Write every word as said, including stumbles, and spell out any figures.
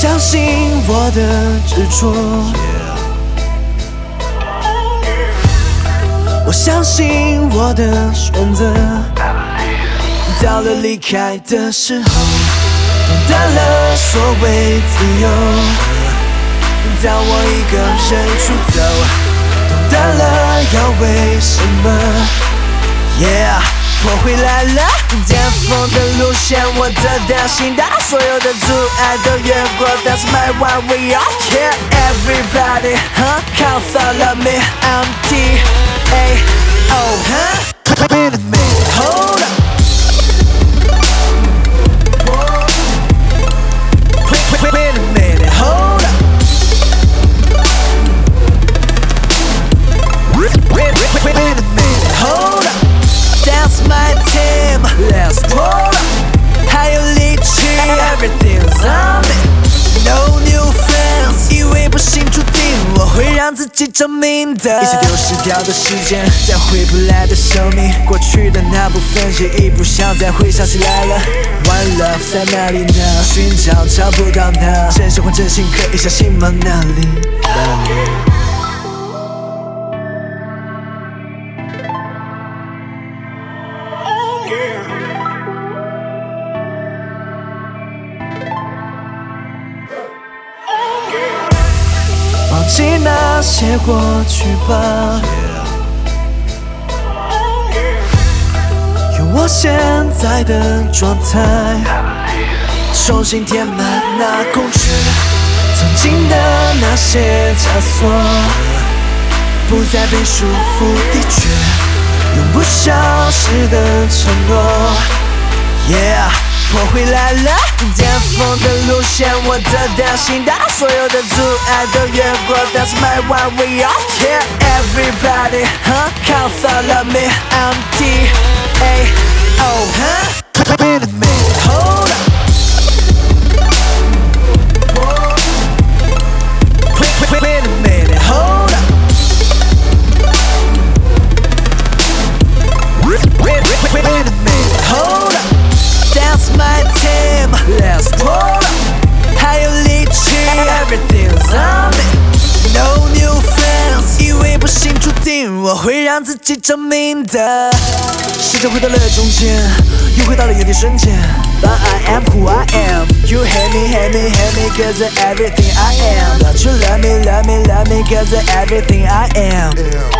相信我的执着，我相信我的选择。到了离开的时候，懂得了所谓自由。当我一个人出走，懂得了要为什么。Yeah， 我回来了，巅峰的路线我得到心大，所有的阻碍都越过。That's my one we all care. Everybody, huh? Come follow me. I'm T A O, huh? Wait a minute, hold up. Wait, wait a minute, hold up. Wait, wait, wait, wait a minute, hold up. That's my team, let's pull up. 还有力气 ，everything's on me. No new friends， 以为不幸注定，我会让自己证明的。一切丢失掉的时间，再回不来的生命，过去的那部分记忆不想再回想起来了。One love 在哪里呢？寻找找不到呢。真心换真心，可以相信吗？哪里？哪里？忘记那些过去吧，用我现在的状态重新填满那空缺，曾经的那些枷锁不再被束缚，的确永不消失的承诺。Yeah， 我回来了，巅峰的路线我得到心大，所有的阻碍都越过。That's my one we all care. Everybody, huh? Come follow me. I'm T A O, huh? Wait a minute, hold up. Wait, wait, wait a minute, hold up. Wait, wait, wait, wait a minute, hold up. That's my team, let's pull up. 还有力气 ，everything's on me. No new friends， 以为不幸注定，我会让自己证明的。时间回到了中间，又回到了原地瞬间。But I am who I am. You hate me, hate me, hate me, 'cause of everything I am. But you love me, love me, love me, 'cause of everything I am.